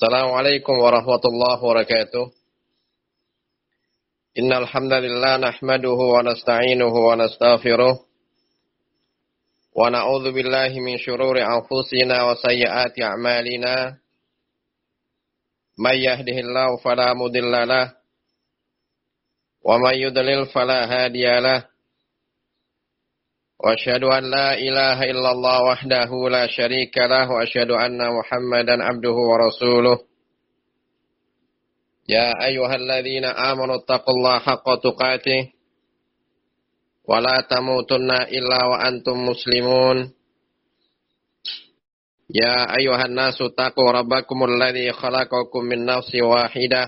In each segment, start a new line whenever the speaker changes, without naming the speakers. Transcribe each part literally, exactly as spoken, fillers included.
Assalamualaikum warahmatullahi wabarakatuh. Innal hamdalillah nahmaduhu wa nasta'inuhu wa nastaghfiruh wa na'udzu billahi min shururi anfusina wa sayyiati a'malina. May yahdihillahu fala mudilla lahu wa may yudlil fala hadiya lahu. Wa asyhadu an la ilaha illallah wahdahu la syarika lahu wa asyhadu anna Muhammadan abduhu wa rasuluh. Ya ayyuhalladzina amanu taqullaha haqqa tuqatih wa la tamutunna illa wa antum muslimun. Ya ayyuhan nasu taqu rabbakumul ladzi khalaqakum min nafsin wahidah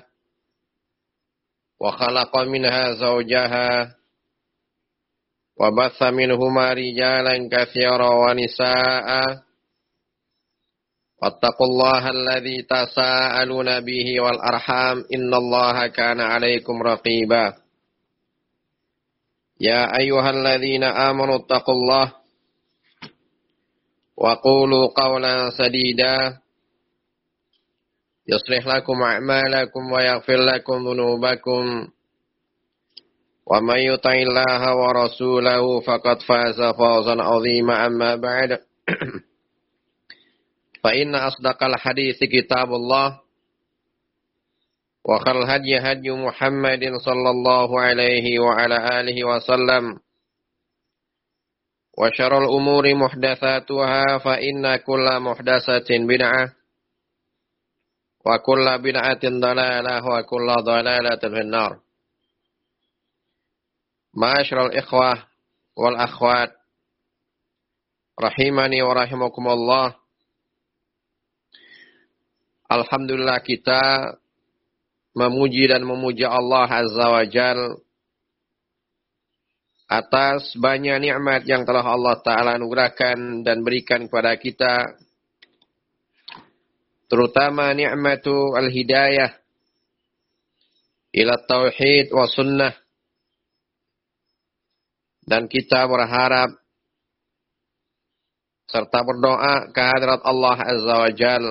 wa khalaqa minha zawjaha wa batha minhuma rijalan katsiran wa nisaa'a. Wattaqullaha alladzi tasaaluna bihi wal arham innallaha kana 'alaikum raqiba. Ya ayyuhalladzina amanu taqullaha wa qulu qawlan sadida yuslih lakum a'malakum wa yaghfir lakum dhunubakum. Wa may yuti'illaha wa rasulahu faqad faza fawzan 'azima amma ba'd. Fa inna asdaqal hadithi kitabullah wa khairal hadyi hadyu Muhammadin sallallahu alaihi wa ala alihi wa sallam wa syarrul umuri muhdatsatuha fa inna kulla muhdatsatin bid'ah wa kulla bid'atin dhalalah wa kulla dhalalatin finnar. Ma'asyiral ikhwah wal akhwat rahimani wa rahimakumullah. Alhamdulillah kita memuji dan memuja Allah Azza wa Jal atas banyak nikmat yang telah Allah Ta'ala anugerahkan dan berikan kepada kita, terutama nikmatu al-hidayah ila tauhid wa sunnah. Dan kita berharap serta berdoa kehadirat Allah Azza wa Jal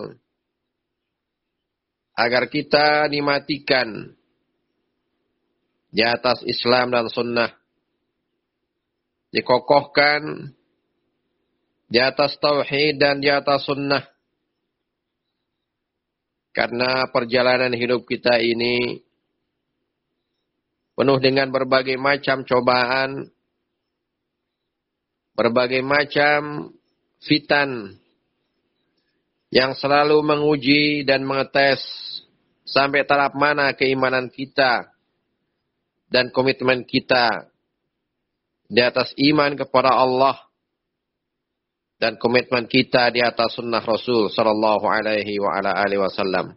agar kita dimatikan di atas Islam dan sunnah, dikokohkan di atas tauhid dan di atas sunnah. Karena perjalanan hidup kita ini penuh dengan berbagai macam cobaan, berbagai macam fitan yang selalu menguji dan mengetes sampai taraf mana keimanan kita dan komitmen kita di atas iman kepada Allah dan komitmen kita di atas sunnah Rasul sallallahu alaihi wa ala alihi wasallam.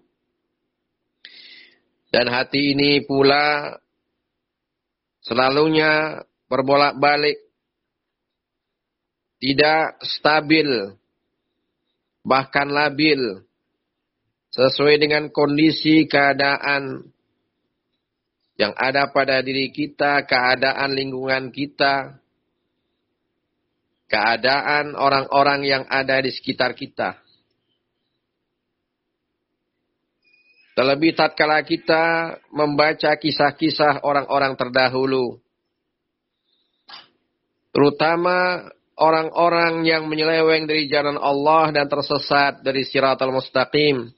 Dan hati ini pula selalunya berbolak-balik, tidak stabil, bahkan labil, sesuai dengan kondisi keadaan yang ada pada diri kita, keadaan lingkungan kita, keadaan orang-orang yang ada di sekitar kita. Terlebih tatkala kita membaca kisah-kisah orang-orang terdahulu, terutama orang-orang yang menyeleweng dari jalan Allah dan tersesat dari siratal mustaqim.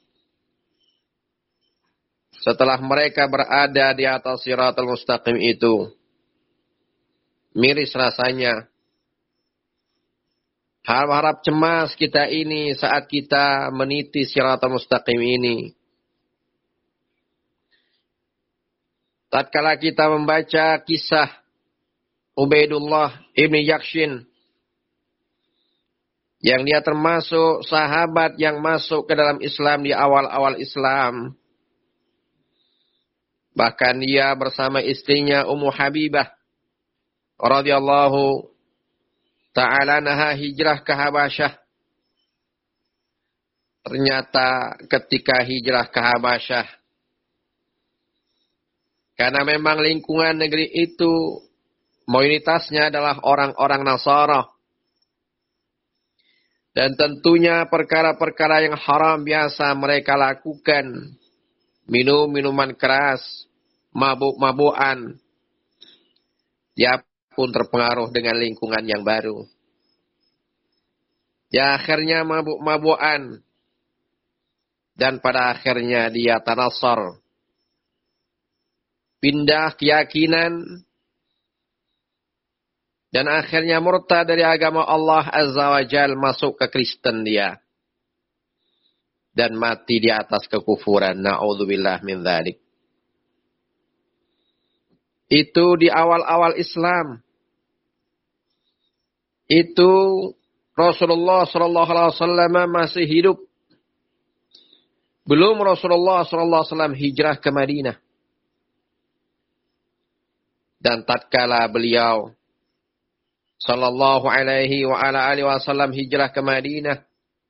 Setelah mereka berada di atas siratal mustaqim itu, miris rasanya. Harap-harap cemas kita ini saat kita meniti siratal mustaqim ini. Tatkala kita membaca kisah Ubaidullah ibni Yakshin, yang dia termasuk sahabat yang masuk ke dalam Islam di awal-awal Islam. Bahkan dia bersama istrinya Ummu Habibah radhiyallahu ta'ala anha hijrah ke Habasyah. Ternyata ketika hijrah ke Habasyah, karena memang lingkungan negeri itu mayoritasnya adalah orang-orang Nasara, Dan tentunya perkara-perkara yang haram biasa mereka lakukan. Minum minuman keras, mabuk-mabukan. Dia pun terpengaruh dengan lingkungan yang baru. Ya akhirnya mabuk-mabukan. Dan pada akhirnya dia tanasar. Pindah keyakinan. Dan akhirnya murtad dari agama Allah Azza wa Jal, masuk ke Kristen dia. Dan mati di atas kekufuran. Na'udzubillah min dzalik. Itu di awal-awal Islam. Itu Rasulullah sallallahu alaihi wasallam masih hidup. Belum Rasulullah sallallahu alaihi wasallam hijrah ke Madinah. Dan tatkala beliau sallallahu alaihi wa ala alihi wasallam hijrah ke Madinah,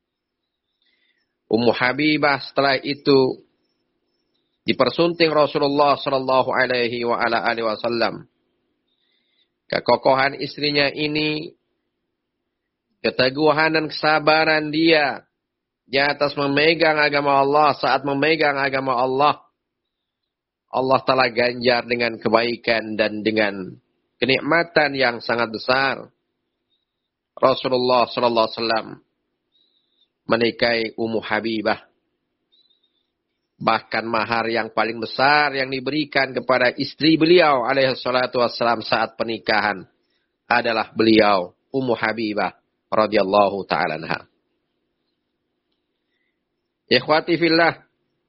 Ummu Habibah setelah itu dipersunting Rasulullah sallallahu alaihi wa ala alihi wasallam. Kekokohan istrinya ini, keteguhan dan kesabaran dia di atas memegang agama Allah, saat memegang agama Allah, Allah Ta'ala ganjar dengan kebaikan dan dengan kenikmatan yang sangat besar. Rasulullah sallallahu alaihi wasallam menikahi Ummu Habibah. Bahkan mahar yang paling besar yang diberikan kepada istri beliau alaihi salatu wassalam saat pernikahan adalah beliau Ummu Habibah radhiyallahu ta'ala anha. Ikhwati fillah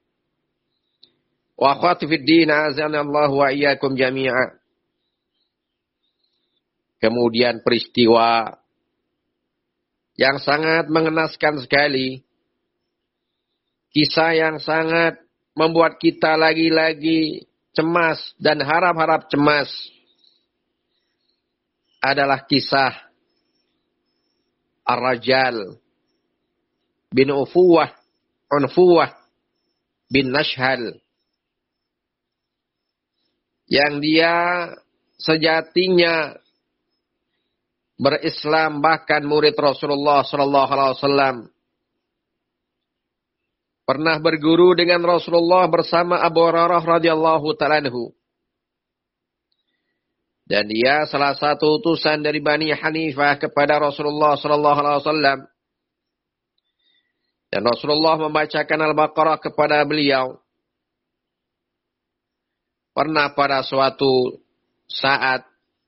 wa akhwati fid din, azanallahu wa iyyakum jami'a. Kemudian peristiwa yang sangat mengenaskan sekali. Kisah yang sangat membuat kita lagi-lagi cemas dan harap-harap cemas adalah kisah Ar-Rajal bin Ufuwah, Unfuwah bin Nashhal. Yang dia sejatinya berislam, bahkan murid Rasulullah sallallahu alaihi wasallam. Pernah berguru dengan Rasulullah bersama Abu Hurairah radhiyallahu ta'ala anhu. Dan dia salah satu utusan dari Bani Hanifah kepada Rasulullah sallallahu alaihi wasallam. Dan Rasulullah membacakan Al-Baqarah kepada beliau. Pernah pada suatu saat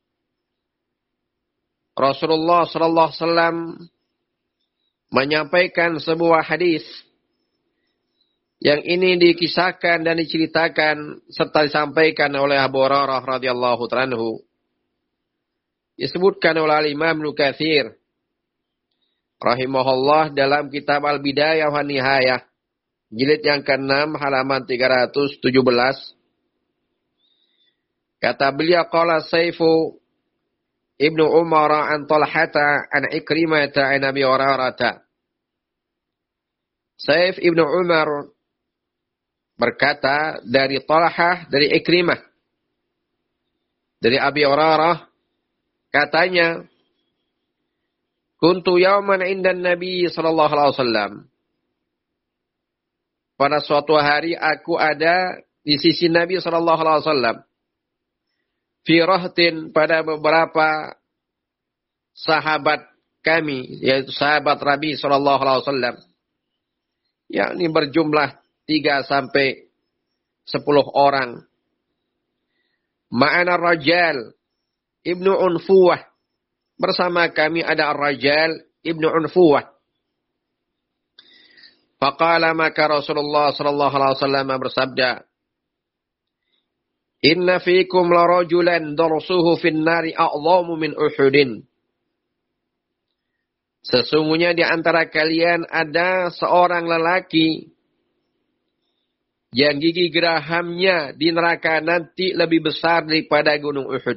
Rasulullah sallallahu alaihi wasallam menyampaikan sebuah hadis yang ini dikisahkan dan diceritakan serta disampaikan oleh Abu Hurairah radhiyallahu anhu. Disebutkan oleh Imam Ibnu Katsir rahimahullah dalam kitab Al-Bidayah wa Nihayah jilid yang keenam halaman tiga ratus tujuh belas. Kata beliau, qala Saifu Ibnu Umar an Talhata an Ikrimah an Abi Hurairah. Saif Ibnu Umar berkata dari Talhah, dari Ikrimah, dari Abi Hurairah, katanya, kuntu yauman indan Nabi sallallahu alaihi wasallam. Pada suatu hari aku ada di sisi Nabi sallallahu alaihi wasallam. Fi rahtin, pada beberapa sahabat kami, yaitu sahabat Nabi sallallahu alaihi wasallam. Yakni berjumlah tiga sampai sepuluh orang. Ma'ana Rajal Ibnu Unfuwah. Bersama kami ada Ar-Rajal Ibnu Unfuwah. Faqala, maka Rasulullah sallallahu alaihi wasallam bersabda, inna fikum la rajulan darsuhu fin nari a'zamu min Uhudin. Sesungguhnya di antara kalian ada seorang lelaki yang gigi gerahamnya di neraka nanti lebih besar daripada gunung Uhud.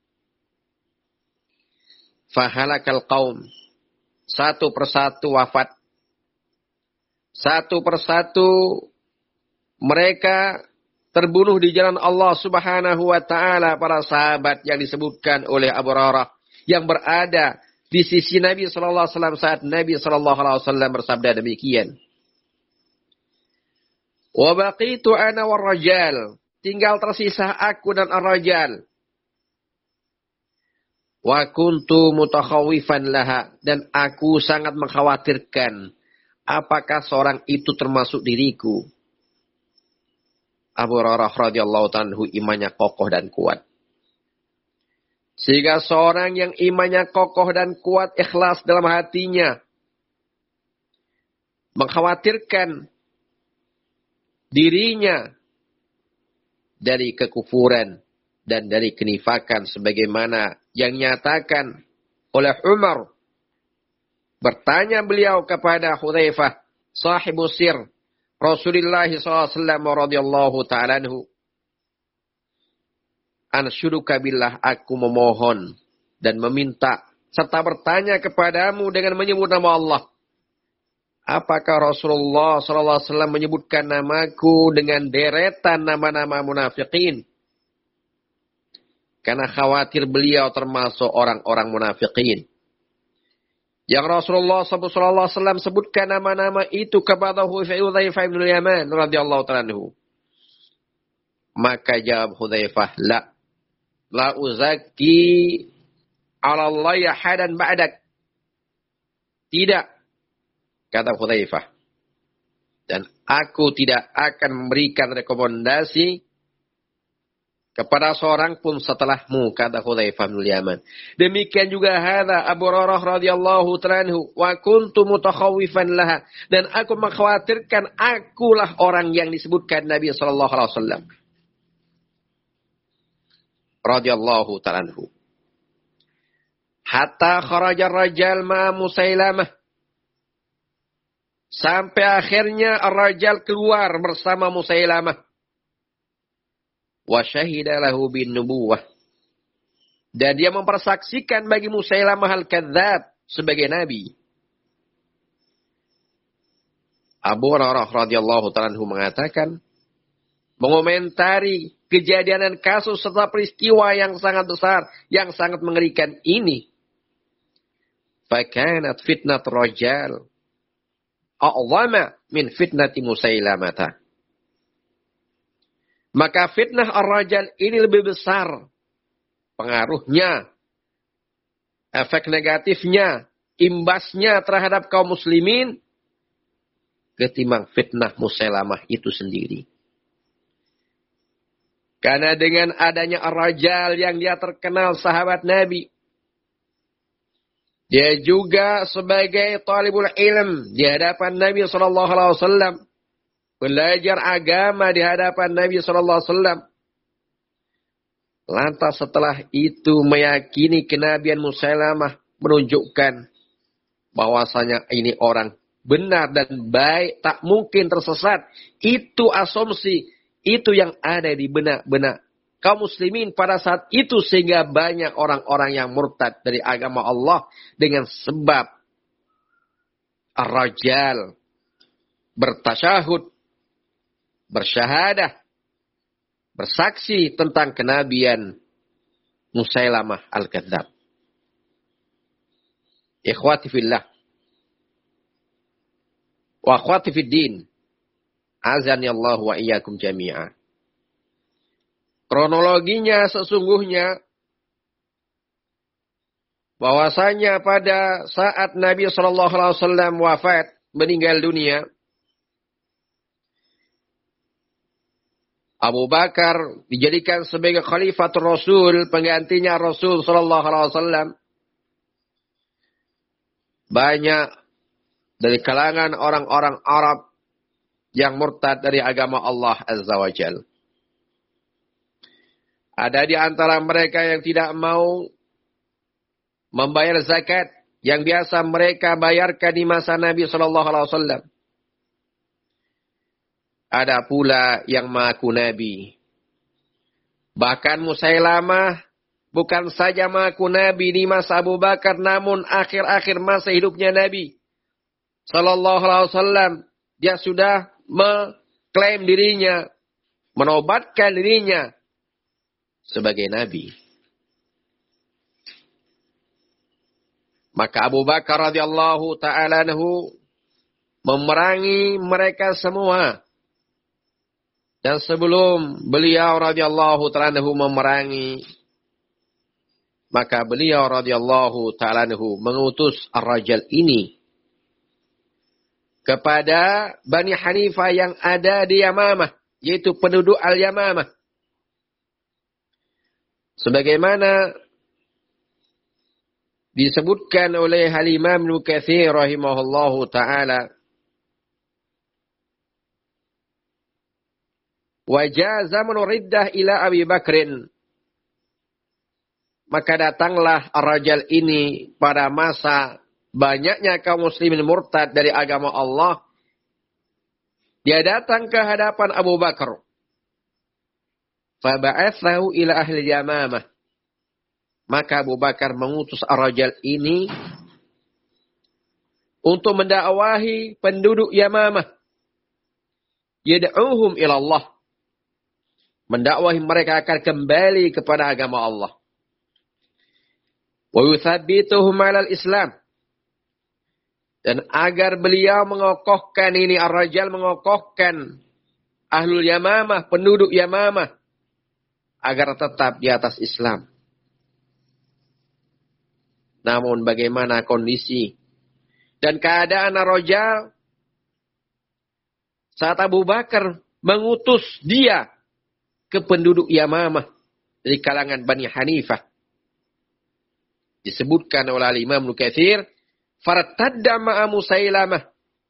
Fahalakal qaum. Satu persatu wafat. Satu persatu mereka terbunuh di jalan Allah Subhanahu wa ta'ala, para sahabat yang disebutkan oleh Abu Hurairah yang berada di sisi Nabi sallallahu alaihi wasallam saat Nabi sallallahu alaihi wasallam bersabda demikian. Wa baqitu ana war-rajal, tinggal tersisa aku dan ar-rajal. Wa kuntu mutakhawifan laha, dan aku sangat mengkhawatirkan apakah seorang itu termasuk diriku. Abu Hurairah radhiyallahu anhu imannya kokoh dan kuat. Sehingga seorang yang imannya kokoh dan kuat, ikhlas dalam hatinya, mengkhawatirkan dirinya dari kekufuran dan dari kenifakan sebagaimana yang nyatakan oleh Umar. Bertanya beliau kepada Hudzaifah, sahibu sir Rasulullah sallallahu alaihi wasallam radhiyallahu ta'ala anhu, anshuduka billah, aku memohon dan meminta serta bertanya kepadamu dengan menyebut nama Allah. Apakah Rasulullah sallallahu alaihi wasallam menyebutkan namaku dengan deretan nama-nama munafikin? Karena khawatir beliau termasuk orang-orang munafikin. Yang Rasulullah sallallahu alaihi wasallam sebutkan nama-nama itu kepada Hudzaifah bin Yaman radhiyallahu ta'ala anhu. Maka jawab Hudzaifah, la la uzaki 'ala Allah hadan ba'dak. Tidak, kata Hudzaifah. Dan aku tidak akan memberikan rekomendasi kepada seorang pun setelahmu, kata Hudzaifah bin Yaman. Demikian juga hadza Abu Hurairah radhiyallahu ta'ala anhu, wa kuntu mutakhawifan laha, dan aku mengkhawatirkan akulah orang yang disebutkan Nabi sallallahu alaihi wasallam radhiyallahu ta'ala anhu. Hatta kharaja ar-rajal ma Musailamah, sampai akhirnya ar-rajal keluar bersama Musailamah. Wa syahida lahu bin nubuwah, dan dia mempersaksikan bagi Musailamah al-Kadzdzab sebagai nabi. Abu Hurairah radhiyallahu ta'ala anhu mengatakan, mengomentari kejadian dan kasus serta peristiwa yang sangat besar, yang sangat mengerikan ini. Fakanat fitnat rajal a'zama min fitnati Musailamah. Maka fitnah ar-rajal ini lebih besar pengaruhnya, efek negatifnya, imbasnya terhadap kaum muslimin ketimbang fitnah Musailamah itu sendiri. Karena dengan adanya ar-rajal yang dia terkenal sahabat Nabi, dia juga sebagai talibul ilm di hadapan Nabi sallallahu alaihi wasallam, belajar agama di hadapan Nabi sallallahu alaihi wasallam. Lantas setelah itu meyakini kenabian Musailamah, menunjukkan bahwasanya ini orang benar dan baik, tak mungkin tersesat. Itu asumsi, itu yang ada di benak-benak kaum muslimin pada saat itu, sehingga banyak orang-orang yang murtad dari agama Allah dengan sebab ar-rajal bertasyahud, bersyahadah, bersaksi tentang kenabian Musailamah al-Kadzdzab. Ikhwati fillah wa akhwati fid din, azani Allah wa iyyakum jami'a. Kronologinya sesungguhnya bahwasanya pada saat Nabi sallallahu alaihi wasallam wafat, meninggal dunia, Abu Bakar dijadikan sebagai khalifatul Rasul, penggantinya Rasul sallallahu alaihi wasallam. Banyak dari kalangan orang-orang Arab yang murtad dari agama Allah Azza wa Jalla. Ada di antara mereka yang tidak mau membayar zakat yang biasa mereka bayarkan di masa Nabi sallallahu alaihi wasallam. Ada pula yang mengaku nabi. Bahkan Musailamah bukan saja mengaku nabi di masa Abu Bakar, namun akhir-akhir masa hidupnya Nabi sallallahu alaihi wasallam, dia sudah mengklaim dirinya, menobatkan dirinya sebagai nabi. Maka Abu Bakar radhiyallahu ta'ala anhu memerangi mereka semua. Dan sebelum beliau radhiyallahu ta'ala anhu memerangi, maka beliau radhiyallahu ta'ala anhu mengutus Ar-Rajal ini kepada Bani Hanifah yang ada di Yamamah, yaitu penduduk Al-Yamamah. Sebagaimana disebutkan oleh Al-Imam Ibnu Katsir rahimahullahu ta'ala, wajah zaman riddah ila Abi Bakrin. Maka datanglah Ar-Rajal ini pada masa banyaknya kaum muslimin murtad dari agama Allah. Dia datang ke hadapan Abu Bakar. Faba'athahu ila ahli Yamamah. Maka Abu Bakar mengutus Ar-Rajal ini untuk mendakwahi penduduk Yamamah. Yad'uhum ila Allah. Mendakwahi mereka akan kembali kepada agama Allah. Wa yuthabbituhum 'alal Islam. Dan agar beliau mengokohkan ini, Ar-Rajal mengokohkan Ahlul Yamamah, penduduk Yamamah, agar tetap di atas Islam. Namun bagaimana kondisi dan keadaan Ar-Rajal saat Abu Bakar mengutus dia ke penduduk Yamamah dari kalangan Bani Hanifah? Disebutkan oleh Imam Ibnu Katsir, fartadda ma'a Musailamah.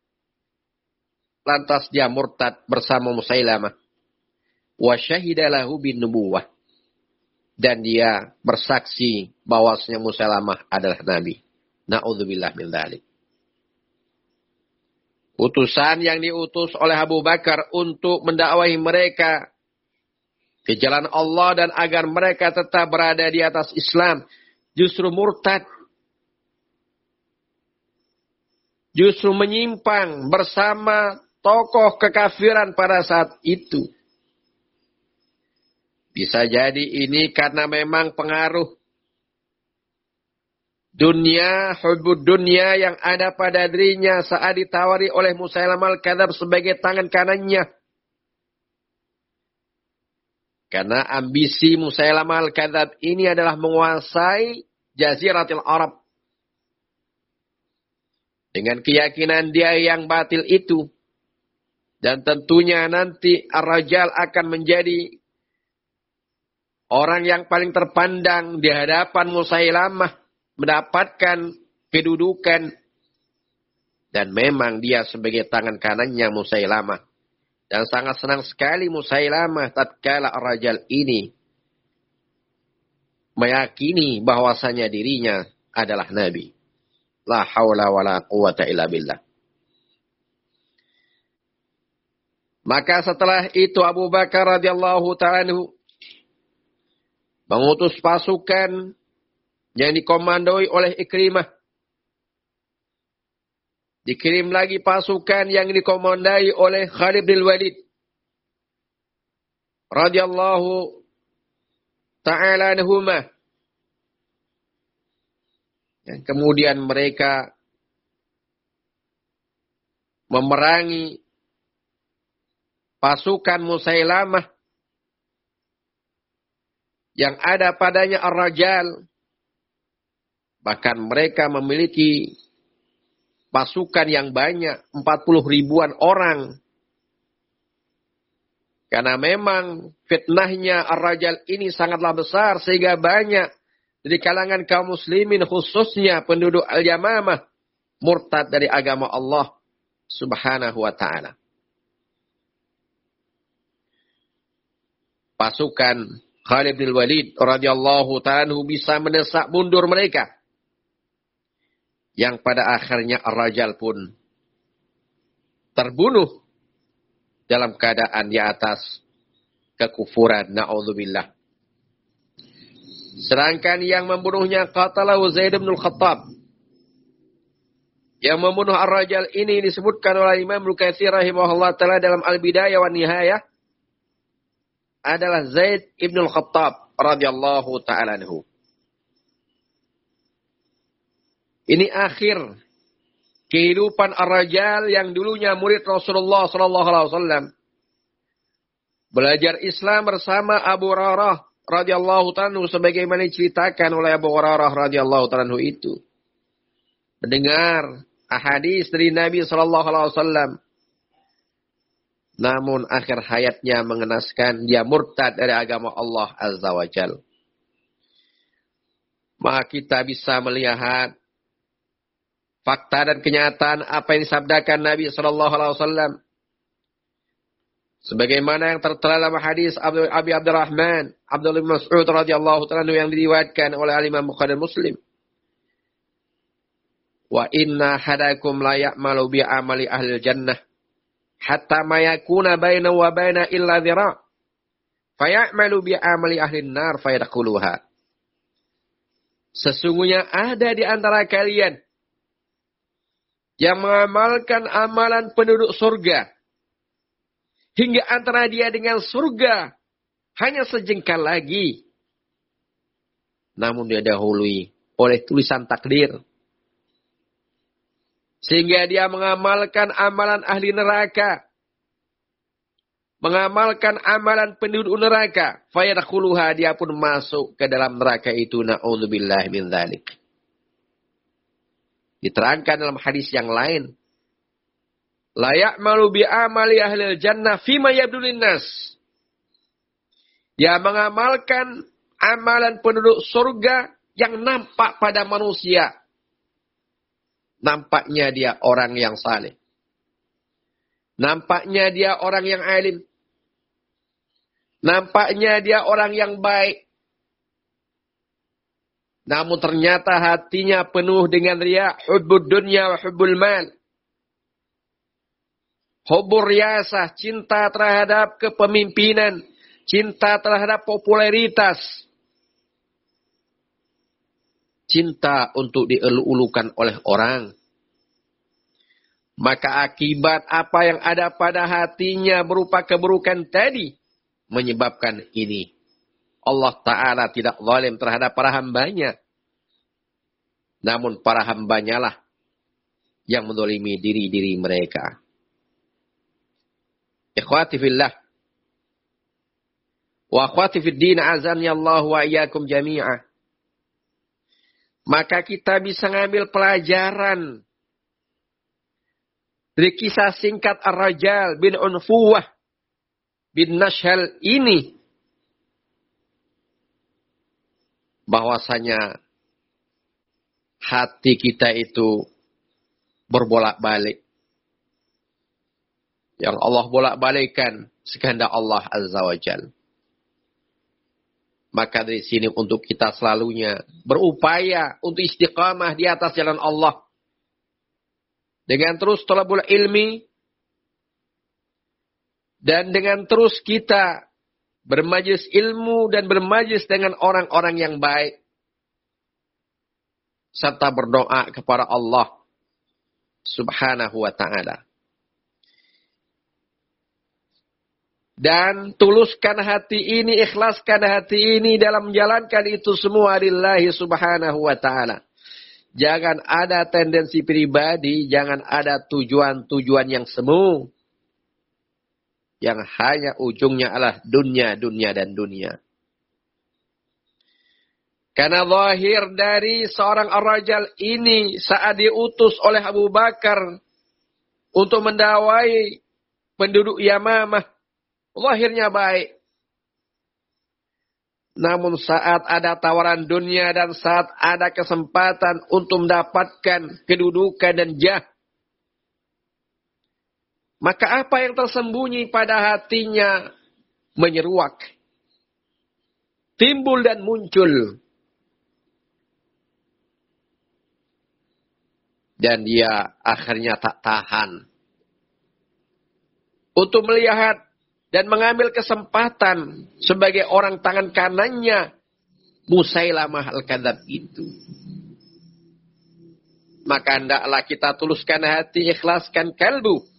Lantas dia murtad bersama Musailamah. Wa syahida lahu bin nubuwah. Dan dia bersaksi bahwasanya Musailamah adalah nabi. Na'udzubillah min dzalik. Utusan yang diutus oleh Abu Bakar untuk mendakwahi mereka ke jalan Allah dan agar mereka tetap berada di atas Islam, justru murtad. Justru menyimpang bersama tokoh kekafiran pada saat itu. Bisa jadi ini karena memang pengaruh dunia, hubbud dunia yang ada pada dirinya saat ditawari oleh Musailamah al-Kadzab sebagai tangan kanannya. Karena ambisi Musailamah al-Kadzab ini adalah menguasai Jaziratul Arab. Dengan keyakinan dia yang batil itu. Dan tentunya nanti Ar-Rajal akan menjadi orang yang paling terpandang di hadapan Musailamah, mendapatkan kedudukan. Dan memang dia sebagai tangan kanannya Musailamah. Dan sangat senang sekali Musailamah tatkala Ar-Rajal ini meyakini bahwasanya dirinya adalah nabi. La haula wa la quwata illa billah. Maka setelah itu Abu Bakar radhiyallahu ta'ala anhu mengutus pasukan yang dikomandoi oleh Ikrimah. Dikirim lagi pasukan yang dikomandai oleh Khalid bin Walid radhiyallahu ta'ala anhumah. Dan kemudian mereka memerangi pasukan Musailamah yang ada padanya Ar-Rajal. Bahkan mereka memiliki pasukan yang banyak, empat puluh ribuan orang. Karena memang fitnahnya Ar-Rajal ini sangatlah besar sehingga banyak dari kalangan kaum muslimin khususnya penduduk Al-Yamamah murtad dari agama Allah Subhanahu wa ta'ala. Pasukan Khalid bin Walid radhiyallahu ta'ala bisa mendesak mundur mereka. Yang pada akhirnya Ar-Rajal pun terbunuh dalam keadaan di atas kekufuran. Na'udzubillah. Sedangkan yang membunuhnya qatalahu Zaid bin Al-Khattab. Yang membunuh Ar-Rajal ini disebutkan oleh Imam Ibnu Katsir rahimahullah ta'ala dalam Al-Bidayah wa Nihayah adalah Zaid ibn Al-Khattab radhiyallahu ta'ala anhu. Ini akhir kehidupan ar-rajal yang dulunya murid Rasulullah sallallahu alaihi wasallam. Belajar Islam bersama Abu Hurairah radhiyallahu ta'ala sebagaimana diceritakan oleh Abu Hurairah radhiyallahu ta'ala itu. Mendengar ahadits dari Nabi sallallahu alaihi wasallam. Namun akhir hayatnya mengenaskan dia murtad dari agama Allah Azza wa Jalla. Maka kita bisa melihat fakta dan kenyataan apa yang disabdakan Nabi sallallahu alaihi wasallam. Sebagaimana yang tertera dalam hadis Abi Abdurrahman Abdullah bin Mas'ud radhiyallahu ta'ala yang diriwayatkan oleh Imam Bukhari dan Muslim. Wa inna hadakum la ya'malu bi amali ahli jannah hatta ma yakuna baina wa baina illa dhira' fayamalu bi amali ahli nar fayadkhuluha. Sesungguhnya ada di antara kalian yang mengamalkan amalan penduduk surga hingga antara dia dengan surga hanya sejengkal lagi. Namun dia dahului oleh tulisan takdir. Sehingga dia mengamalkan amalan ahli neraka. Mengamalkan amalan penduduk neraka. Fayadkhuluha, dia pun masuk ke dalam neraka itu. Na'udzubillah min dzalik. Diterangkan dalam hadis yang lain. La ya'malu bi amali ahli jannah fima yabdulin nas. Dia mengamalkan amalan penduduk surga yang nampak pada manusia. Nampaknya dia orang yang saleh. Nampaknya dia orang yang alim. Nampaknya dia orang yang baik. Namun ternyata hatinya penuh dengan riya, hubbud dunya wa hubbul mal. Hubbur riyasah, cinta terhadap kepemimpinan, cinta terhadap popularitas. Cinta untuk dielu-ulukan oleh orang. Maka akibat apa yang ada pada hatinya berupa keburukan tadi menyebabkan ini. Allah Ta'ala tidak zalim terhadap para hambanya. Namun para hambanya lah yang menzalimi diri-diri mereka. Ikhwati fillah. Wa akhwati fid din azani Allah wa iyyakum jami'ah. Maka kita bisa ngambil pelajaran dari kisah singkat Ar-Rajal bin Unfuwah bin Nashal ini. Bahwasanya hati kita itu berbolak-balik. Yang Allah bolak-balikkan sekehendak Allah Azza wa Jalla. Maka dari sini untuk kita selalunya berupaya untuk istiqamah di atas jalan Allah. Dengan terus thalabul ilmi. Dan dengan terus kita bermajlis ilmu dan bermajlis dengan orang-orang yang baik. Serta berdoa kepada Allah Subhanahu wa ta'ala. Dan tuluskan hati ini, ikhlaskan hati ini dalam menjalankan itu semua lillahi subhanahu wa ta'ala. Jangan ada tendensi pribadi, jangan ada tujuan-tujuan yang semu. Yang hanya ujungnya adalah dunia, dunia dan dunia. Karena zahir dari seorang ar-rajal ini saat diutus oleh Abu Bakar untuk mendawai penduduk Yamamah. Lahirnya baik. Namun saat ada tawaran dunia dan saat ada kesempatan untuk mendapatkan kedudukan dan jah. Maka apa yang tersembunyi pada hatinya menyeruak. Timbul dan muncul. Dan dia akhirnya tak tahan. Untuk melihat dan mengambil kesempatan sebagai orang tangan kanannya Musailamah al-Kadzab itu. Maka hendaklah kita tuluskan hati, ikhlaskan kalbu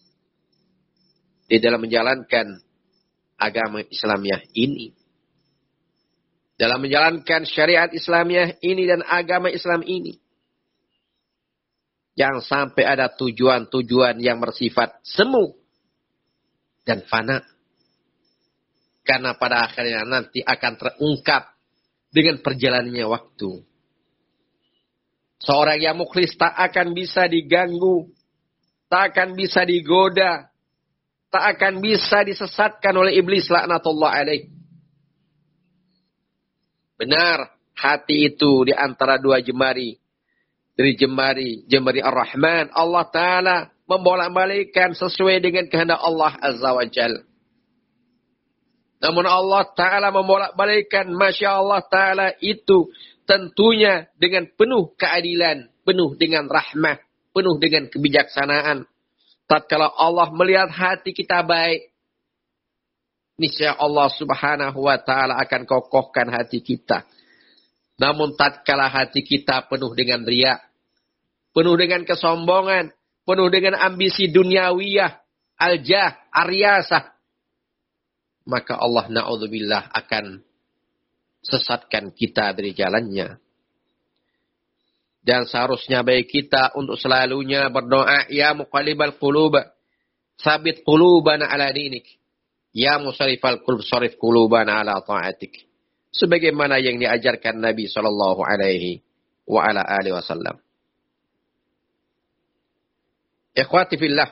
di dalam menjalankan agama Islamiah ini. Dalam menjalankan syariat Islamiah ini dan agama Islam ini. Jangan sampai ada tujuan-tujuan yang bersifat semu dan fana. Karena pada akhirnya nanti akan terungkap dengan perjalannya waktu. Seorang yang mukhlis tak akan bisa diganggu, tak akan bisa digoda, tak akan bisa disesatkan oleh iblis laknatullah alaih. Benar, hati itu di antara dua jemari. Dari jemari, jemari Ar-Rahman. Allah Ta'ala membolak-balikkan sesuai dengan kehendak Allah Azza wa Jal. Namun Allah Ta'ala membolak-balikkan, Masya Allah Ta'ala itu tentunya dengan penuh keadilan, penuh dengan rahmah, penuh dengan kebijaksanaan. Tatkala Allah melihat hati kita baik, niscaya Allah Subhanahu wa Ta'ala akan kokohkan hati kita. Namun tatkala hati kita penuh dengan riya, penuh dengan kesombongan, penuh dengan ambisi duniawiyah, aljah, aryasah, maka Allah na'udzubillah akan sesatkan kita dari jalannya. Dan seharusnya baik kita untuk selalunya berdoa, ya muqallibal qulub, sabit qulubana ala dinik. Ya musarifal qulub, sarif qulubana ala ta'atik. Sebagaimana yang diajarkan Nabi sallallahu alaihi wa ala alihi wasallam. Ikhwati fillah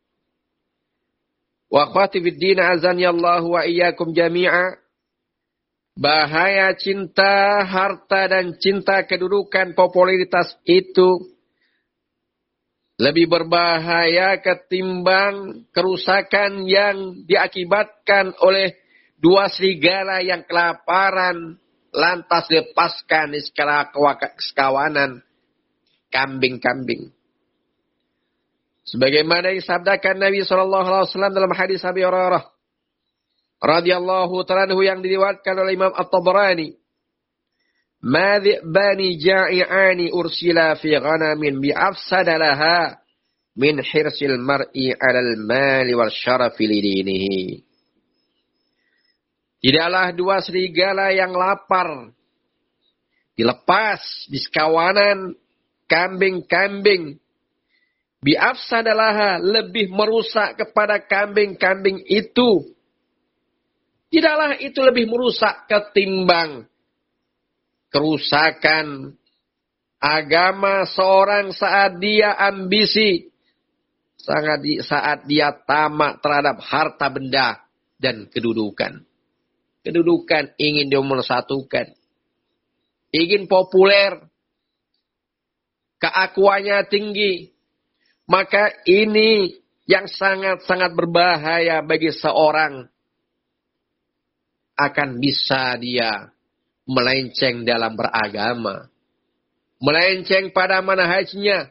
wa akhwati fid din, azani Allah wa iyyakum jami'a. Bahaya cinta harta dan cinta kedudukan, popularitas itu lebih berbahaya ketimbang kerusakan yang diakibatkan oleh dua serigala yang kelaparan lantas lepaskan di skala sekawanan kambing-kambing. Sebagaimana disabdakan Nabi shallallahu alaihi wasallam dalam hadis Abi Hurairah radhiyallahu ta'ala anhu yang diriwayatkan oleh Imam At-Tabarani, "Ma dhi'bani ja'i'ani ursila fi ghanamin bi'afsada laha min hirsil mar'i 'alal mali wal syarafi lidinihi." Tidaklah dua serigala yang lapar dilepas di sekawanan kambing-kambing, bi'afsada laha, lebih merusak kepada kambing-kambing itu. Tidaklah itu lebih merusak ketimbang kerusakan agama seorang saat dia ambisi, saat dia tamak terhadap harta benda dan kedudukan. Kedudukan ingin dipersatukan, ingin populer, keakuannya tinggi. Maka ini yang sangat-sangat berbahaya bagi seorang. Akan bisa dia melenceng dalam beragama, melenceng pada manhajnya,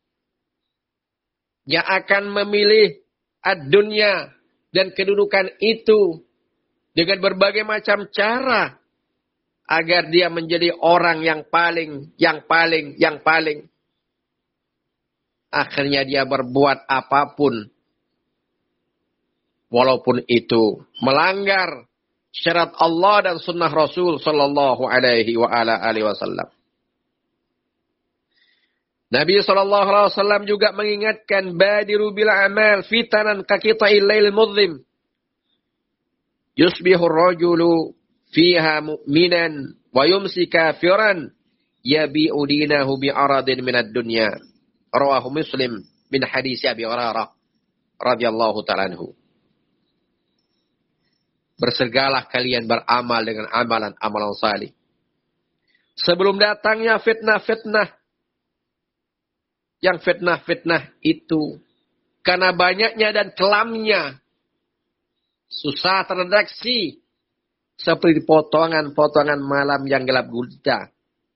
yang akan memilih ad-dunya dan kedudukan itu dengan berbagai macam cara agar dia menjadi orang yang paling, yang paling, yang paling. Akhirnya dia berbuat apapun, walaupun itu melanggar syarat Allah dan sunnah Rasul sallallahu alaihi wa ala alihi wasallam. Nabi sallallahu alaihi wasallam juga mengingatkan, badiru bil amal fitanan kaqita'il lail mudhlim. Yusbihu ar-rajulu fiha mu'minan wa yumsi kafiran yabi'u dinahu bi'aradin minad dunya. Rawahu Muslim min hadis Abi Hurairah radhiyallahu ta'ala anhu. Bersegeralah kalian beramal dengan amalan-amalan salih sebelum datangnya fitnah-fitnah. Yang fitnah-fitnah itu karena banyaknya dan kelamnya susah terdeteksi, seperti potongan-potongan malam yang gelap gulita.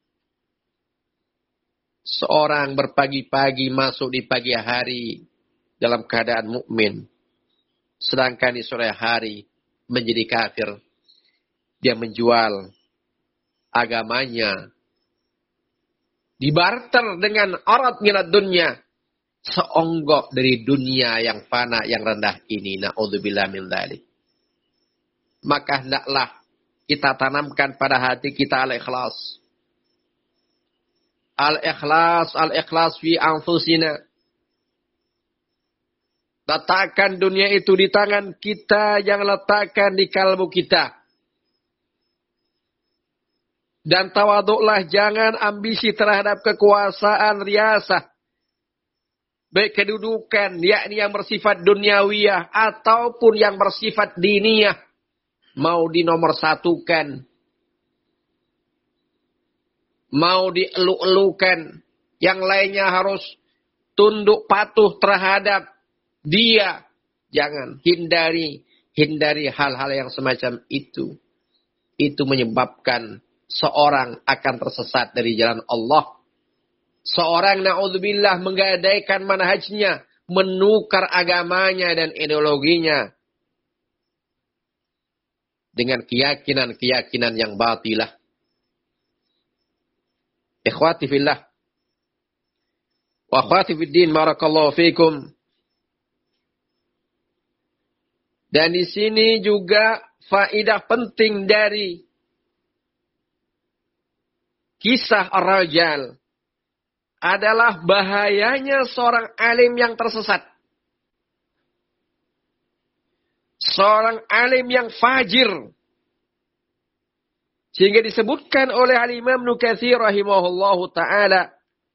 Seorang berpagi-pagi masuk di pagi hari dalam keadaan mukmin, sedangkan di sore hari menjadi kafir. Dia menjual agamanya, dibarter dengan arat minad dunya, seonggok dari dunia yang fana, yang rendah ini. Na'udzubillah min dzalik. Maka hendaklah kita tanamkan pada hati kita al-ikhlas. Al-ikhlas, al-ikhlas fi anfusina. Letakkan dunia itu di tangan kita, yang letakkan di kalbu kita. Dan tawaduklah, jangan ambisi terhadap kekuasaan, riasah. Baik kedudukan, yakni yang bersifat duniawiyah, ataupun yang bersifat diniyah. Mau dinomorsatukan, mau dieluk-elukan, yang lainnya harus tunduk patuh terhadap dia. Jangan, hindari, hindari hal-hal yang semacam itu. Itu menyebabkan seorang akan tersesat dari jalan Allah. Seorang na'udzubillah menggadaikan manhajnya, menukar agamanya dan ideologinya dengan keyakinan-keyakinan yang batilah. Ikhwati fillah wa akhwati fiddin, barakallahu fikum. Dan di sini juga faidah penting dari kisah Ar-Rajal adalah bahayanya seorang alim yang tersesat. Seorang alim yang fajir. Sehingga disebutkan oleh Al-Imam Ibnu Katsir rahimahullahu ta'ala.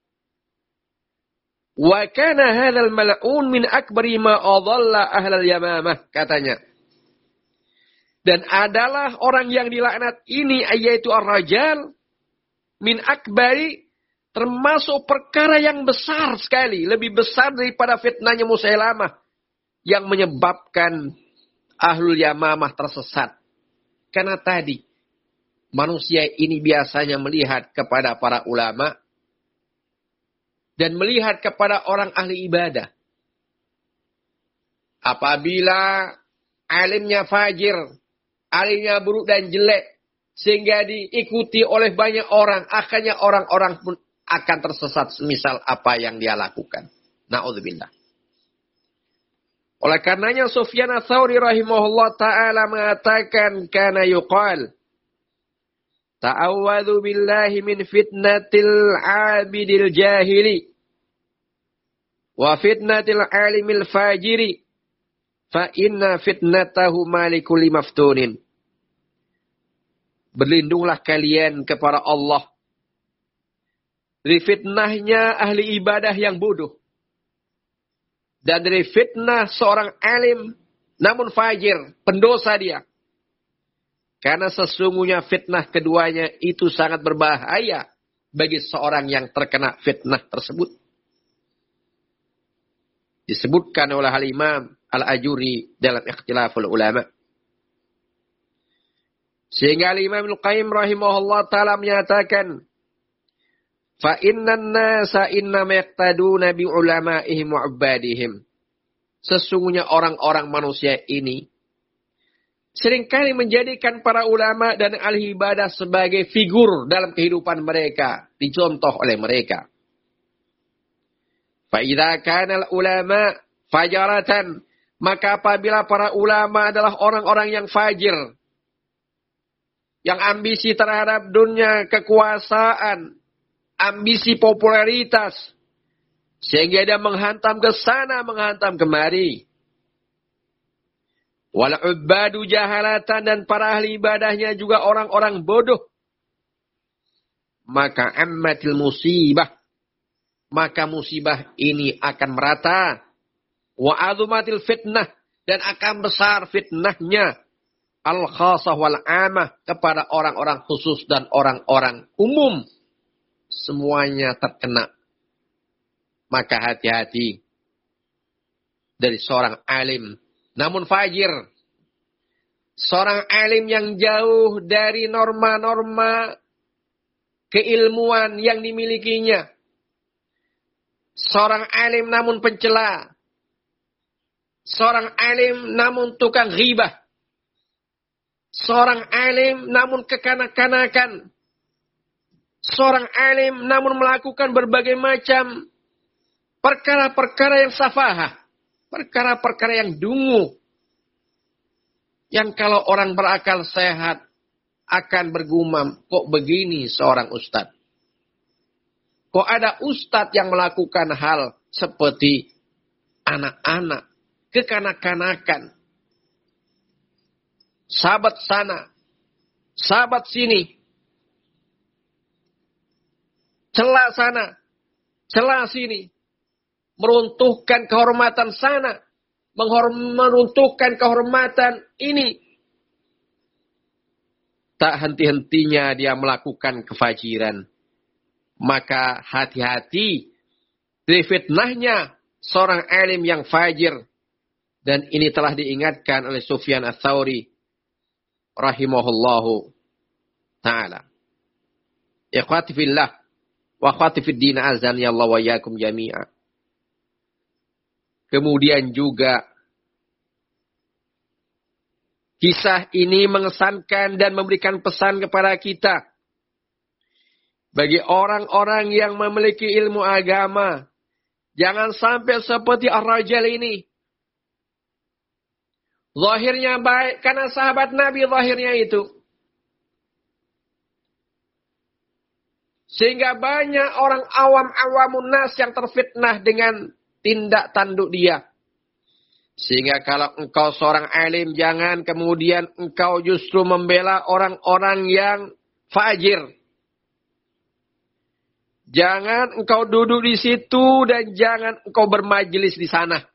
Wa kana hadzal mal'un min akbari ma adalla ahlal yamamah, katanya. Dan adalah orang yang dilaknat ini, yaitu Ar-Rajal, min akbari, termasuk perkara yang besar sekali. Lebih besar daripada fitnahnya Musailamah. Yang menyebabkan ahlul yamamah tersesat. Karena tadi, manusia ini biasanya melihat kepada para ulama dan melihat kepada orang ahli ibadah. Apabila alimnya fajir, alimnya buruk dan jelek, sehingga diikuti oleh banyak orang, akhirnya orang-orang pun akan tersesat semisal apa yang dia lakukan. Na'udzubillah. Oleh karenanya Sufyan Ats-Tsauri rahimahullah ta'ala mengatakan, kana yuqal, ta'awwadhu billahi min fitnatil abidil jahili wa fitnatil alimil fajiri fa inna fitnatahu malikul maftunin. Berlindunglah kalian kepada Allah dari fitnahnya ahli ibadah yang bodoh dan dari fitnah seorang alim namun fajir, pendosa dia. Karena sesungguhnya fitnah keduanya itu sangat berbahaya bagi seorang yang terkena fitnah tersebut. Disebutkan oleh Al-Imam Al-Ajuri dalam Ikhtilaful Ulama. Sehingga Al-Imam Al-Qayyim rahimahullah ta'ala menyatakan, fa innan nasa innama yaqtaduna bi ulama'ihim wa 'ubadihim. Sesungguhnya orang-orang manusia ini seringkali menjadikan para ulama dan ahli ibadah sebagai figur dalam kehidupan mereka, dicontoh oleh mereka. Fa idza kana al-ulama fajaratan, maka apabila para ulama adalah orang-orang yang fajir, yang ambisi terhadap dunia, kekuasaan, ambisi popularitas, sehingga dia menghantam ke sana, menghantam kemari. Wal ubadu jahalatan, dan para ahli ibadahnya juga orang-orang bodoh. Maka ammatil musibah, maka musibah ini akan merata. Wa azumatil fitnah, dan akan besar fitnahnya. Al khasah wal amah, kepada orang-orang khusus dan orang-orang umum. Semuanya terkena. Maka hati-hati dari seorang alim namun fajir. Seorang alim yang jauh dari norma-norma keilmuan yang dimilikinya. Seorang alim namun pencela. Seorang alim namun tukang ghibah. Seorang alim namun kekanak-kanakan. Seorang alim namun melakukan berbagai macam perkara-perkara yang safahah. Perkara-perkara yang dungu. Yang kalau orang berakal sehat akan bergumam, kok begini seorang ustadz? Kok ada ustadz yang melakukan hal seperti anak-anak, kekanak-kanakan, sahabat sana, sahabat sini, celah sana, celah sini, meruntuhkan kehormatan sana, meruntuhkan kehormatan ini. Tak henti-hentinya dia melakukan kefajiran. Maka hati-hati dari fitnahnya seorang alim yang fajir. Dan ini telah diingatkan oleh Sufyan Ats-Tsauri rahimahullahu ta'ala. Ikhwati fillah wa akhwati fid din, azani Allah wa iyyakum jami'a. Kemudian juga kisah ini mengesankan dan memberikan pesan kepada kita. Bagi orang-orang yang memiliki ilmu agama, jangan sampai seperti Ar-Rajal ini. Zahirnya baik, karena sahabat Nabi zahirnya itu. Sehingga banyak orang awam-awamun nas yang terfitnah dengan tindak tanduk dia. Sehingga kalau engkau seorang alim, jangan kemudian engkau justru membela orang-orang yang fajir. Jangan engkau duduk di situ dan jangan engkau bermajelis di sana.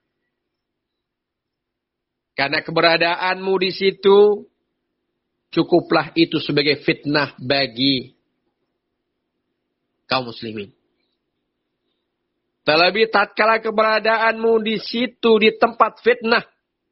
Karena keberadaanmu di situ cukuplah itu sebagai fitnah bagi kaum muslimin. Terlebih tatkala keberadaanmu di situ di tempat fitnah,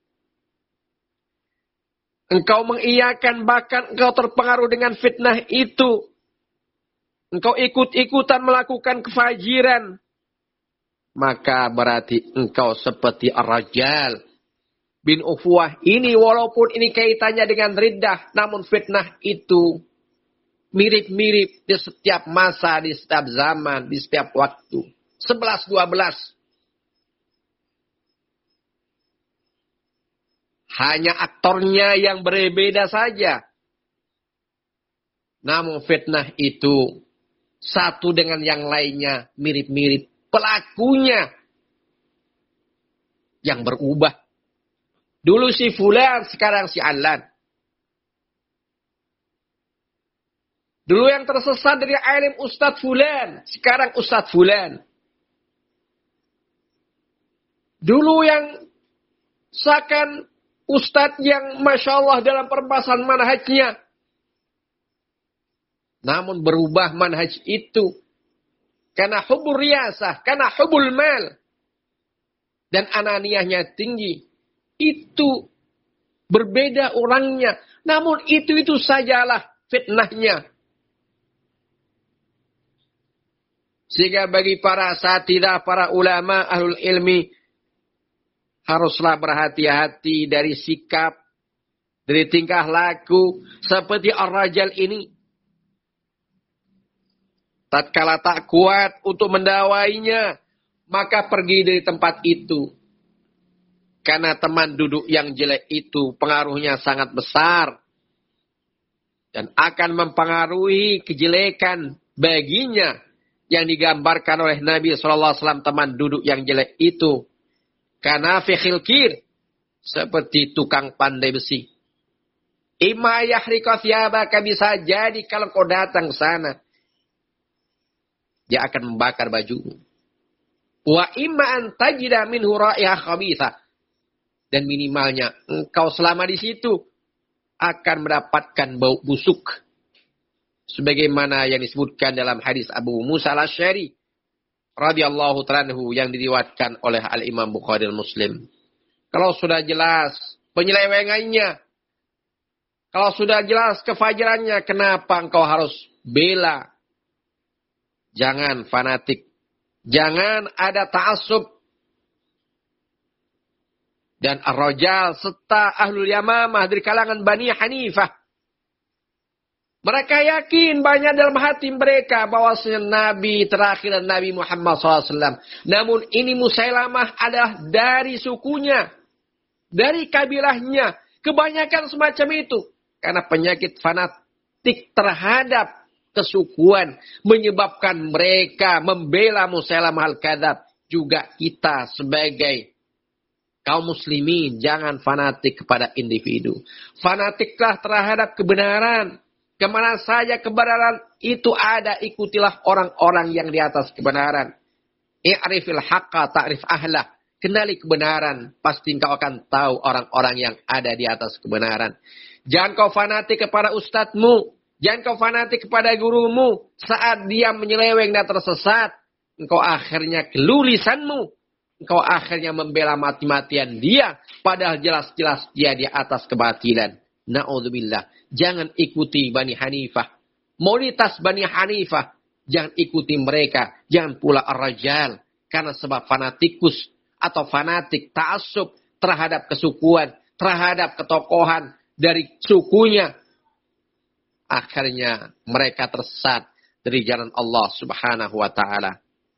engkau mengiyakan bahkan engkau terpengaruh dengan fitnah itu. Engkau ikut-ikutan melakukan kefajiran. Maka berarti engkau seperti Ar-Rajal bin Ufuwah ini, walaupun ini kaitannya dengan riddah, namun fitnah itu mirip-mirip di setiap masa, di setiap zaman, di setiap waktu. sebelas dua belas. Hanya aktornya yang berbeda saja. Namun fitnah itu satu dengan yang lainnya mirip-mirip. Pelakunya yang berubah. Dulu si Fulan, sekarang si Alan. Dulu yang tersesat dari alim Ustadz Fulan, sekarang Ustadz Fulan. Dulu yang seakan Ustadz yang Masya Allah dalam perbahasan manhajnya. Namun berubah manhaj itu. Karena hubur riyasah, karena hubul mal. Dan ananiyahnya tinggi. Itu berbeda orangnya. Namun itu-itu sajalah fitnahnya. Sehingga bagi para asatidzah, para ulama, ahlul ilmi, haruslah berhati-hati dari sikap, dari tingkah laku, seperti Ar-Rajal ini. Tatkala tak kuat untuk mendawainya, maka pergi dari tempat itu. Karena teman duduk yang jelek itu pengaruhnya sangat besar. Dan akan mempengaruhi kejelekan baginya yang digambarkan oleh Nabi shallallahu alaihi wasallam, teman duduk yang jelek itu. Karena fikhil kir, seperti tukang pandai besi. Ima yahrika thiyabaka, bisa jadi kalau kau datang ke sana, dia akan membakar baju. Wa imma an tajida minhu ra'ihah khabithah. Dan minimalnya engkau selama di situ akan mendapatkan bau busuk. Sebagaimana yang disebutkan dalam hadis Abu Musa al-Asy'ari radhiyallahu ta'ala anhu yang diriwayatkan oleh Al-Imam Bukhari dan Muslim. Kalau sudah jelas penyelewengannya, kalau sudah jelas kefajirannya, kenapa engkau harus bela? Jangan fanatik. Jangan ada ta'assub. Dan Ar-Rajal serta Ahlul Yamamah dari kalangan Bani Hanifah. Mereka yakin banyak dalam hati mereka bahwasanya Nabi terakhir Nabi Muhammad shallallahu alaihi wasallam. Namun ini Musailamah adalah dari sukunya. Dari kabilahnya. Kebanyakan semacam itu. Karena penyakit fanatik terhadap kesukuan, menyebabkan mereka membela Musailamah al-Kadzab. Juga kita sebagai kaum muslimin jangan fanatik kepada individu. Fanatiklah terhadap kebenaran. Kemana saja kebenaran itu ada, ikutilah orang-orang yang di atas kebenaran. I'rifil haqqa ta'rif ahlah. Kenali kebenaran, pasti engkau akan tahu orang-orang yang ada di atas kebenaran. Jangan kau fanatik kepada ustadzmu. Jangan kau fanatik kepada gurumu. Saat dia menyeleweng dan tersesat, engkau akhirnya keluh lisanmu. Engkau akhirnya membela mati-matian dia. Padahal jelas-jelas dia di atas kebatilan. Na'udzubillah. Jangan ikuti Bani Hanifah. Mayoritas Bani Hanifah. Jangan ikuti mereka. Jangan pula ar-rajal. Karena sebab fanatikus atau fanatik ta'assub terhadap kesukuan, terhadap ketokohan dari sukunya. Akhirnya mereka tersesat dari jalan Allah Subhanahu wa ta'ala.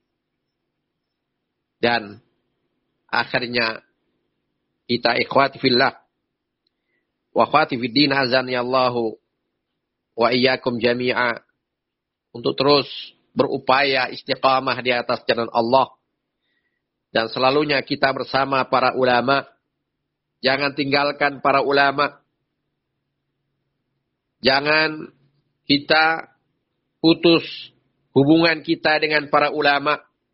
Dan akhirnya kita ikhwati fillah wa akhwati fid din azani Allahu wa iyyakum jami'a untuk terus berupaya istiqamah di atas jalan Allah. Dan selalunya kita bersama para ulama. Jangan tinggalkan para ulama. Jangan kita putus hubungan kita dengan para ulama.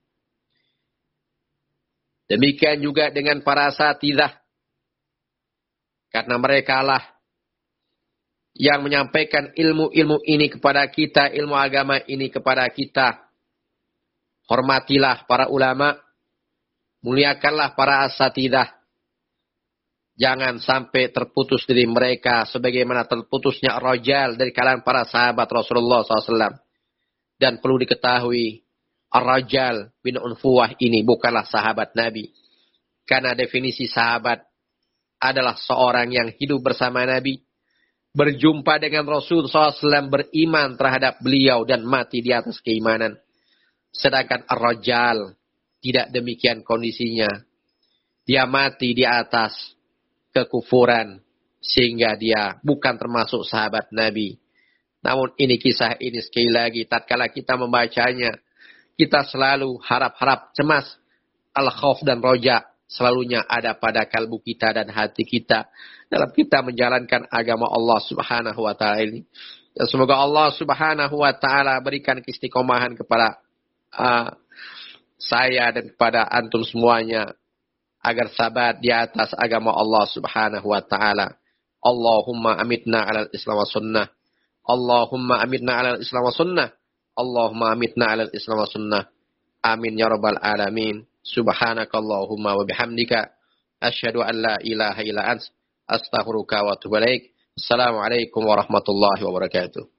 Demikian juga dengan para asatidzah. Karena mereka lah yang menyampaikan ilmu-ilmu ini kepada kita, ilmu agama ini kepada kita. Hormatilah para ulama. Muliakanlah para asatidzah. Jangan sampai terputus dari mereka sebagaimana terputusnya ar-rajal dari kalangan para sahabat Rasulullah shallallahu alaihi wasallam. Dan perlu diketahui, ar-rajal bin Unfuwah ini bukanlah sahabat Nabi. Karena definisi sahabat adalah seorang yang hidup bersama Nabi, berjumpa dengan Rasul shallallahu alaihi wasallam, beriman terhadap beliau dan mati di atas keimanan. Sedangkan ar-rajal tidak demikian kondisinya. Dia mati di atas kekufuran. Sehingga dia bukan termasuk sahabat Nabi. Namun ini kisah ini sekali lagi. Tatkala kita membacanya. Kita selalu harap-harap cemas. Al-khawf dan roja. Selalunya ada pada kalbu kita dan hati kita. Dalam kita menjalankan agama Allah subhanahu wa ta'ala ini. Dan semoga Allah subhanahu wa ta'ala berikan keistiqomahan kepada uh, saya dan kepada antum semuanya agar sabat di atas agama Allah Subhanahu wa taala. Allahumma amitna 'alal Islam wa sunnah. Allahumma amitna 'alal Islam wa sunnah. Allahumma amitna 'alal Islam wa sunnah. Amin ya rabbal alamin. Subhanakallahumma wa bihamdika asyhadu an la ilaha illa anta astaghfiruka wa atubu ilaik. Assalamualaikum warahmatullahi wabarakatuh.